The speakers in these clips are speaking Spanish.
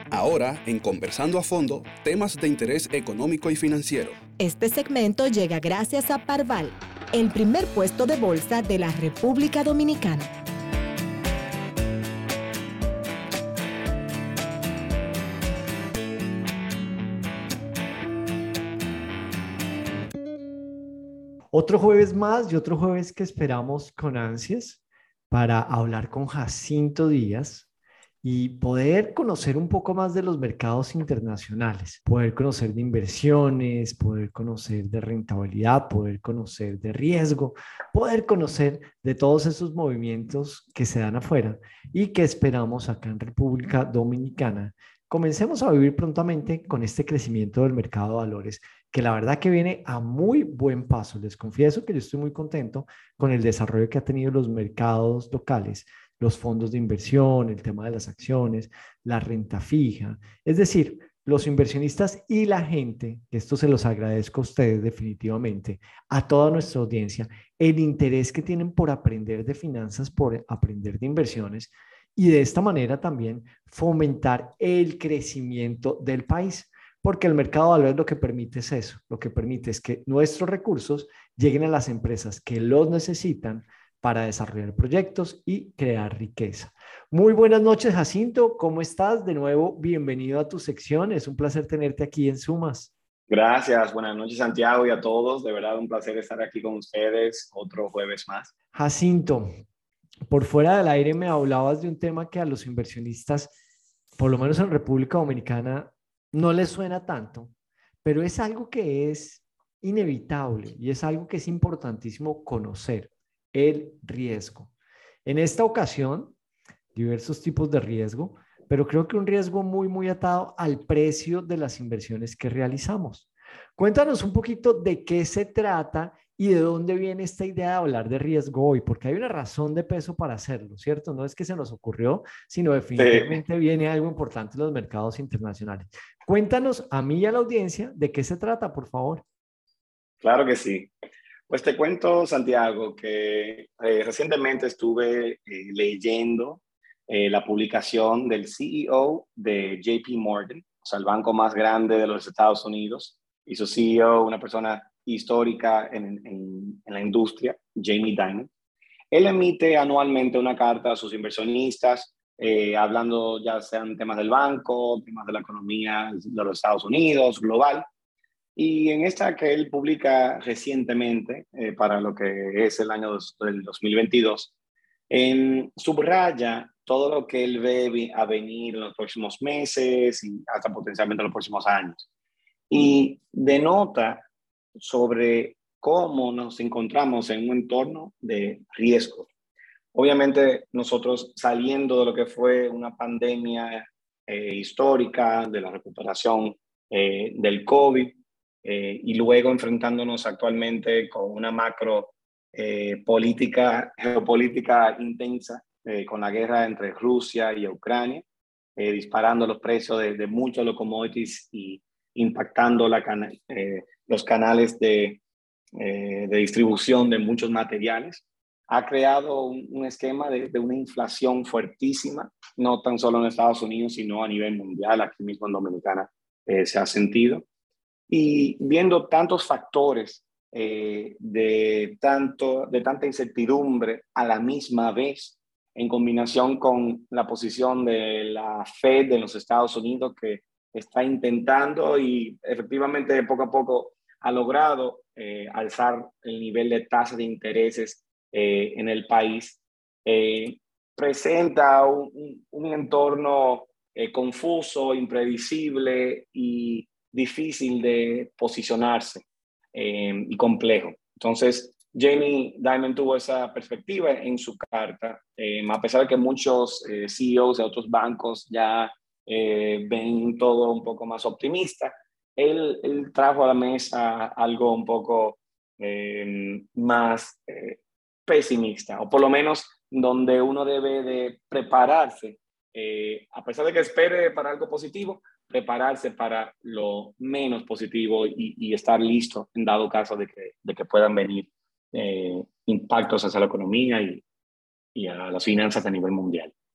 Ahora, en Conversando a Fondo, temas de interés económico y financiero. Este segmento llega gracias a Parval, el primer puesto de bolsa de la República Dominicana. Otro jueves más y otro jueves que esperamos con ansias para hablar con Jacinto Díaz y poder conocer un poco más de los mercados internacionales, poder conocer de inversiones, poder conocer de rentabilidad, poder conocer de riesgo, poder conocer de todos esos movimientos que se dan afuera y que esperamos acá en República Dominicana. Comencemos a vivir prontamente con este crecimiento del mercado de valores, que la verdad que viene a muy buen paso. Les confieso que yo estoy muy contento con el desarrollo que ha tenido los mercados locales, los fondos de inversión, el tema de las acciones, la renta fija. Es decir, los inversionistas y la gente, esto se los agradezco a ustedes definitivamente, a toda nuestra audiencia, el interés que tienen por aprender de finanzas, por aprender de inversiones y de esta manera también fomentar el crecimiento del país. Porque el mercado de valores lo que permite es eso, lo que permite es que nuestros recursos lleguen a las empresas que los necesitan para desarrollar proyectos y crear riqueza. Muy buenas noches, Jacinto, ¿cómo estás? De nuevo, bienvenido a tu sección, es un placer tenerte aquí en Sumas. Gracias, buenas noches Santiago y a todos, de verdad un placer estar aquí con ustedes otro jueves más. Jacinto, por fuera del aire me hablabas de un tema que a los inversionistas, por lo menos en República Dominicana, no les suena tanto, pero es algo que es inevitable y es algo que es importantísimo conocer, el riesgo. En esta ocasión, diversos tipos de riesgo, pero creo que un riesgo muy atado al precio de las inversiones que realizamos. Cuéntanos un poquito de qué se trata y de dónde viene esta idea de hablar de riesgo hoy, porque hay una razón de peso para hacerlo, ¿cierto? No es que se nos ocurrió, sino definitivamente Sí, viene algo importante en los mercados internacionales. Cuéntanos a mí y a la audiencia de qué se trata, por favor. claro que sí. Pues te cuento, Santiago, que recientemente estuve leyendo la publicación del CEO de JP Morgan, o sea, el banco más grande de los Estados Unidos, y su CEO, una persona histórica en la industria, Jamie Dimon. Él emite anualmente una carta a sus inversionistas, hablando ya sean temas del banco, temas de la economía de los Estados Unidos, global. Y en esta que él publica recientemente, para lo que es el año del 2022, subraya todo lo que él ve a venir en los próximos meses y hasta potencialmente en los próximos años. Y denota sobre cómo nos encontramos en un entorno de riesgo. Obviamente nosotros saliendo de lo que fue una pandemia histórica, de la recuperación del COVID, y luego enfrentándonos actualmente con una macro geopolítica intensa, con la guerra entre Rusia y Ucrania, disparando los precios de muchos de los commodities y impactando los canales de distribución de muchos materiales. Ha creado un esquema de una inflación fuertísima, no tan solo en Estados Unidos, sino a nivel mundial, aquí mismo en Dominicana se ha sentido. Y viendo tantos factores de tanta incertidumbre a la misma vez, en combinación con la posición de la Fed de los Estados Unidos, que está intentando y efectivamente poco a poco ha logrado alzar el nivel de tasas de intereses en el país, presenta un entorno confuso, imprevisible y difícil de posicionarse y complejo. Entonces, Jamie Dimon tuvo esa perspectiva en su carta, a pesar de que muchos CEOs de otros bancos ya ven todo un poco más optimista. Él trajo a la mesa algo un poco más pesimista, o por lo menos donde uno debe de prepararse, a pesar de que espere para algo positivo, prepararse para lo menos positivo y estar listo en dado caso de que puedan venir impactos hacia la economía y a las finanzas a nivel mundial.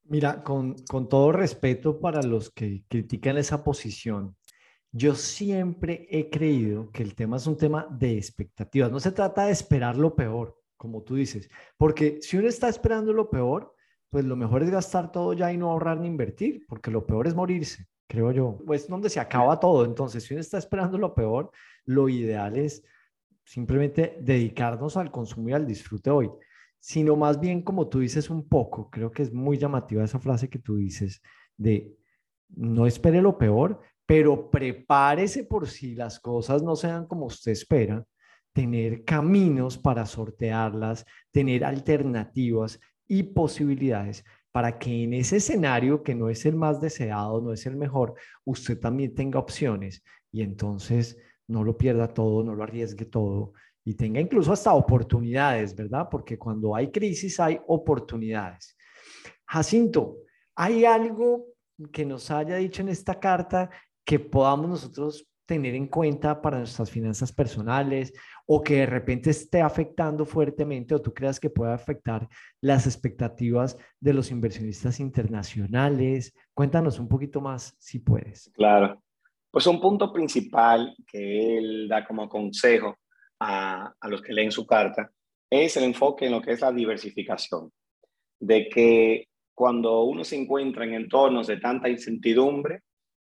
Mira, con todo respeto para los que critican esa posición, yo siempre he creído que el tema es un tema de expectativas. No se trata de esperar lo peor, como tú dices, porque si uno está esperando lo peor, pues lo mejor es gastar todo ya y no ahorrar ni invertir, porque lo peor es morirse, creo yo. Pues donde se acaba todo. Entonces, si uno está esperando lo peor, lo ideal es simplemente dedicarnos al consumo y al disfrute hoy, sino más bien, como tú dices un poco, creo que es muy llamativa esa frase que tú dices de no espere lo peor, pero prepárese por si las cosas no sean como usted espera, tener caminos para sortearlas, tener alternativas y posibilidades para que en ese escenario que no es el más deseado, no es el mejor, usted también tenga opciones y entonces no lo pierda todo, no lo arriesgue todo y tenga incluso hasta oportunidades, ¿verdad? Porque cuando hay crisis hay oportunidades. Jacinto, ¿hay algo que nos haya dicho en esta carta que podamos nosotros tener en cuenta para nuestras finanzas personales o que de repente esté afectando fuertemente o tú creas que pueda afectar las expectativas de los inversionistas internacionales? Cuéntanos un poquito más si puedes. Claro. Pues un punto principal que él da como consejo a los que leen su carta es el enfoque en lo que es la diversificación, de que cuando uno se encuentra en entornos de tanta incertidumbre,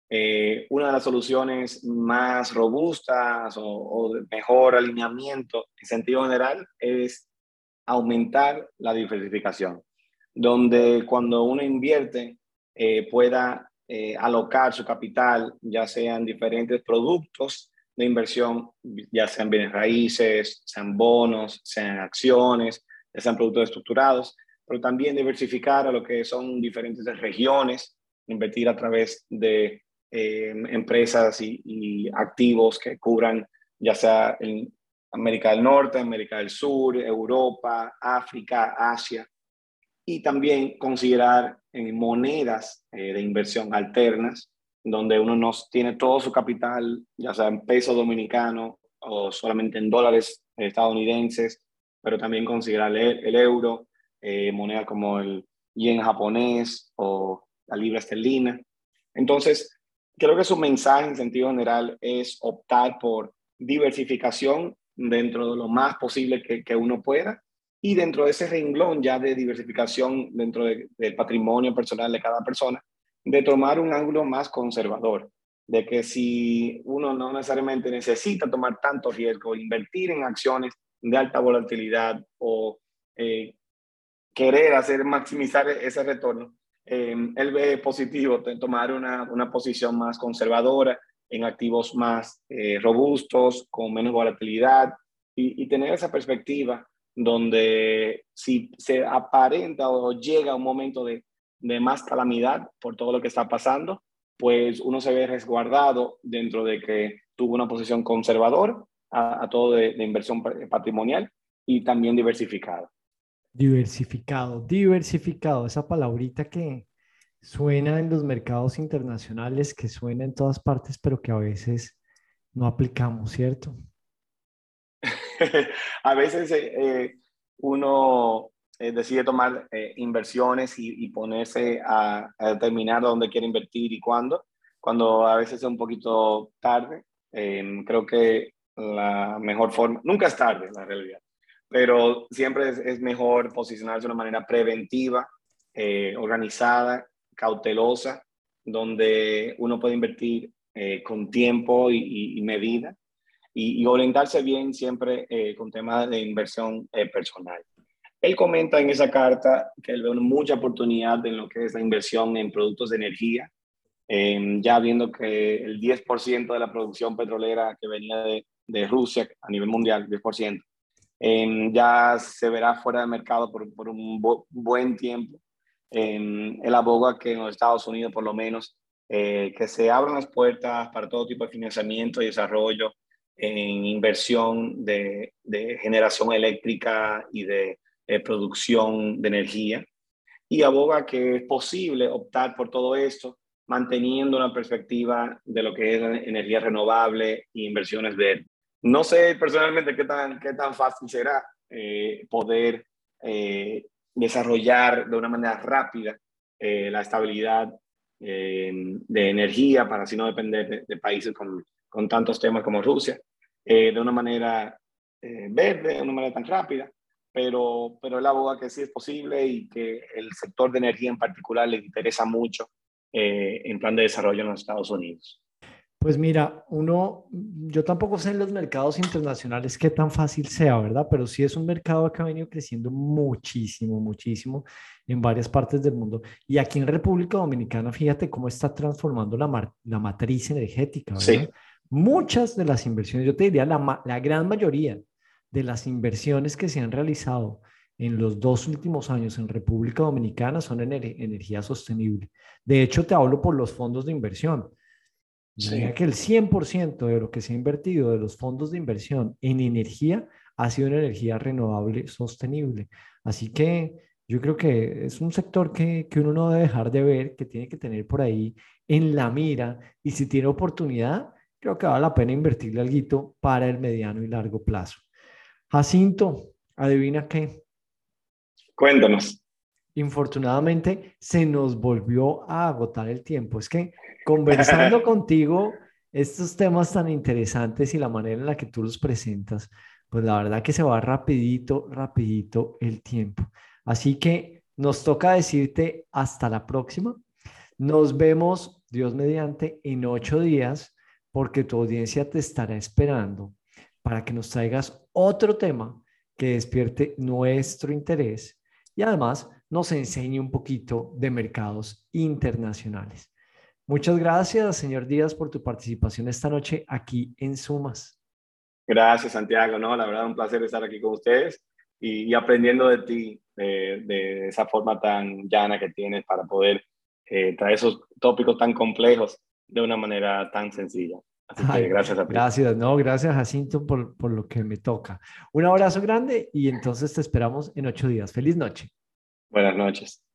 una de las soluciones más robustas o de mejor alineamiento en sentido general es aumentar la diversificación, donde cuando uno invierte pueda alocar su capital, ya sean diferentes productos de inversión, ya sean bienes raíces, sean bonos, sean acciones, ya sean productos estructurados, pero también diversificar a lo que son diferentes regiones, invertir a través de empresas y activos que cubran ya sea en América del Norte, América del Sur, Europa, África, Asia, y también considerar monedas de inversión alternas, donde uno no tiene todo su capital, ya sea en peso dominicano o solamente en dólares estadounidenses, pero también considerar el euro, monedas como el yen japonés o la libra esterlina. Entonces, creo que su mensaje en sentido general es optar por diversificación dentro de lo más posible que uno pueda y dentro de ese renglón ya de diversificación dentro del patrimonio personal de cada persona, de tomar un ángulo más conservador, de que si uno no necesariamente necesita tomar tanto riesgo, invertir en acciones de alta volatilidad o querer hacer maximizar ese retorno, él ve positivo de tomar una posición más conservadora en activos más robustos, con menos volatilidad y tener esa perspectiva donde si se aparenta o llega un momento de más calamidad por todo lo que está pasando, pues uno se ve resguardado dentro de que tuvo una posición conservadora a todo de inversión patrimonial y también diversificada. Diversificado, diversificado, esa palabrita que suena en los mercados internacionales, que suena en todas partes, pero que a veces no aplicamos, ¿cierto? A veces uno decide tomar inversiones y ponerse a determinar dónde quiere invertir y cuándo, cuando a veces es un poquito tarde. Creo que la mejor forma, nunca es tarde, la realidad, pero siempre es mejor posicionarse de una manera preventiva, organizada, cautelosa, donde uno puede invertir con tiempo y medida y orientarse bien siempre con temas de inversión personal. Él comenta en esa carta que él ve mucha oportunidad en lo que es la inversión en productos de energía, ya viendo que el 10% de la producción petrolera que venía de Rusia a nivel mundial, 10%, ya se verá fuera de mercado por un buen tiempo. Él aboga que en los Estados Unidos, por lo menos, que se abran las puertas para todo tipo de financiamiento y desarrollo en inversión de generación eléctrica y de producción de energía. Y aboga que es posible optar por todo esto manteniendo una perspectiva de lo que es energía renovable e inversiones verdes. No sé personalmente qué tan fácil será poder desarrollar de una manera rápida la estabilidad de energía para así no depender de países con tantos temas como Rusia, de una manera verde, de una manera tan rápida, pero él aboga que sí es posible y que el sector de energía en particular le interesa mucho en plan de desarrollo en los Estados Unidos. Pues mira, yo tampoco sé en los mercados internacionales qué tan fácil sea, ¿verdad? Pero sí es un mercado que ha venido creciendo muchísimo, muchísimo en varias partes del mundo. Y aquí en República Dominicana, fíjate cómo está transformando la matriz energética, ¿verdad? Sí, Muchas de las inversiones, yo te diría la gran mayoría de las inversiones que se han realizado en los 2 últimos años en República Dominicana son en energía sostenible. De hecho, te hablo por los fondos de inversión. Diría sí. que el 100% de lo que se ha invertido de los fondos de inversión en energía ha sido en energía renovable sostenible. Así que yo creo que es un sector que uno no debe dejar de ver, que tiene que tener por ahí en la mira y si tiene oportunidad, creo que vale la pena invertirle algo para el mediano y largo plazo. Jacinto, adivina qué. Cuéntanos. Infortunadamente se nos volvió a agotar el tiempo. Es que conversando contigo estos temas tan interesantes y la manera en la que tú los presentas, pues la verdad que se va rapidito, rapidito el tiempo. Así que nos toca decirte hasta la próxima. Nos vemos, Dios mediante, en 8 días, porque tu audiencia te estará esperando para que nos traigas otro tema que despierte nuestro interés y además nos enseñe un poquito de mercados internacionales. Muchas gracias, señor Díaz, por tu participación esta noche aquí en Sumas. Gracias, Santiago. No, la verdad, un placer estar aquí con ustedes y aprendiendo de ti, de esa forma tan llana que tienes para poder traer esos tópicos tan complejos de una manera tan sencilla. Así que Ay, gracias a ti. gracias, no, gracias, Jacinto, por lo que me toca. Un abrazo grande y entonces te esperamos en 8 días. Feliz noche. Buenas noches.